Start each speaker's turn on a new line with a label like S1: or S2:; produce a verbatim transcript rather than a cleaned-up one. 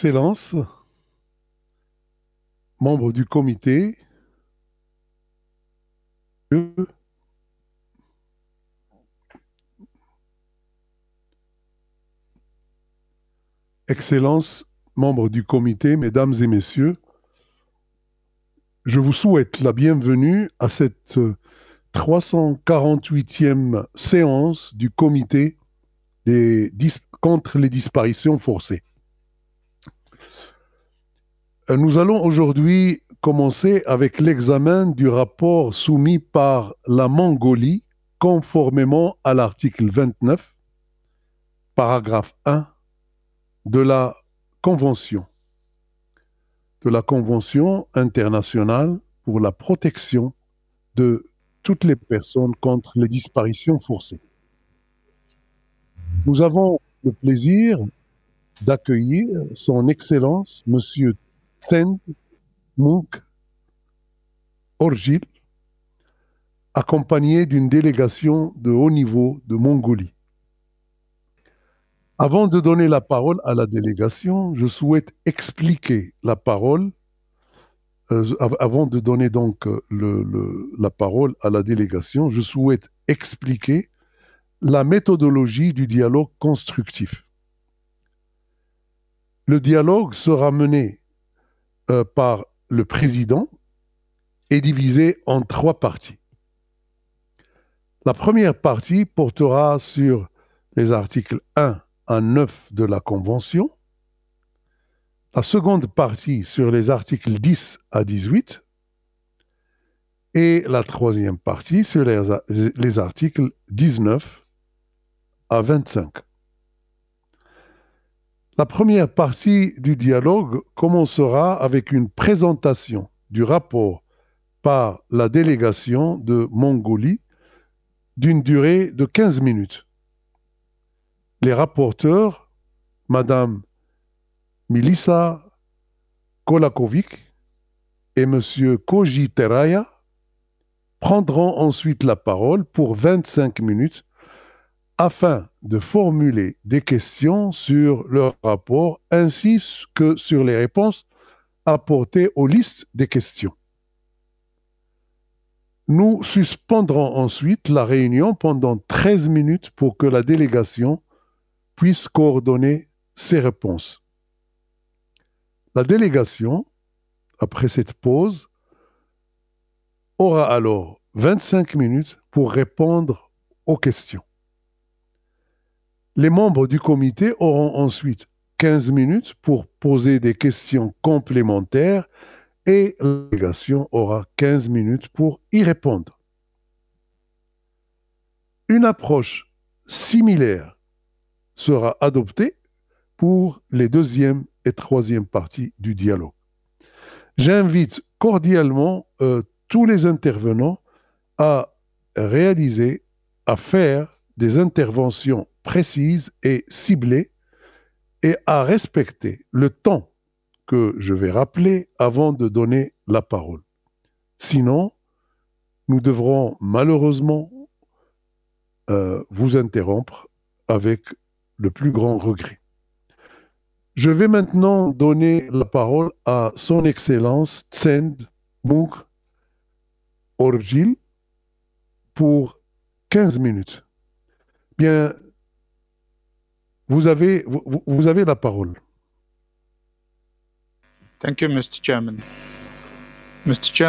S1: Excellences, membres du comité, Excellences, membres du comité, mesdames et messieurs, je vous souhaite la bienvenue à cette trois cent quarante-huitième séance du comité des contre les disparitions forcées. Nous allons aujourd'hui commencer avec l'examen du rapport soumis par la Mongolie conformément à l'article vingt-neuf, paragraphe un de la Convention, de la Convention internationale pour la protection de toutes les personnes contre les disparitions forcées. Nous avons le plaisir d'accueillir son Excellence, Monsieur Tsend Munk Orjil, accompagné d'une délégation de haut niveau de Mongolie. Avant de donner la parole à la délégation, je souhaite expliquer la parole, euh, avant de donner donc le, le, la parole à la délégation, je souhaite expliquer la méthodologie du dialogue constructif. Le dialogue sera mené euh, par le président et divisé en trois parties. La première partie portera sur les articles un à neuf de la Convention, la seconde partie sur les articles dix à dix-huit et la troisième partie sur les, les articles dix-neuf à vingt-cinq. La première partie du dialogue commencera avec une présentation du rapport par la délégation de Mongolie d'une durée de quinze minutes. Les rapporteurs, Madame Milissa Kolakovic et Monsieur Koji Teraya, prendront ensuite la parole pour vingt-cinq minutes afin de formuler des questions sur leur rapport ainsi que sur les réponses apportées aux listes des questions. Nous suspendrons ensuite la réunion pendant treize minutes pour que la délégation puisse coordonner ses réponses. La délégation, après cette pause, aura alors vingt-cinq minutes pour répondre aux questions. Les membres du comité auront ensuite quinze minutes pour poser des questions complémentaires et la délégation aura quinze minutes pour y répondre. Une approche similaire sera adoptée pour les deuxième et troisième parties du dialogue. J'invite cordialement euh, tous les intervenants à réaliser, à faire des interventions précises et ciblées et à respecter le temps que je vais rappeler avant de donner la parole. Sinon, nous devrons malheureusement euh, vous interrompre avec le plus grand regret. Je vais maintenant donner la parole à son Excellence Tsend Munk Orjil pour quinze minutes. Bien, vous avez, vous, vous avez la parole.
S2: Thank you, Mister Chairman. Mister Chairman,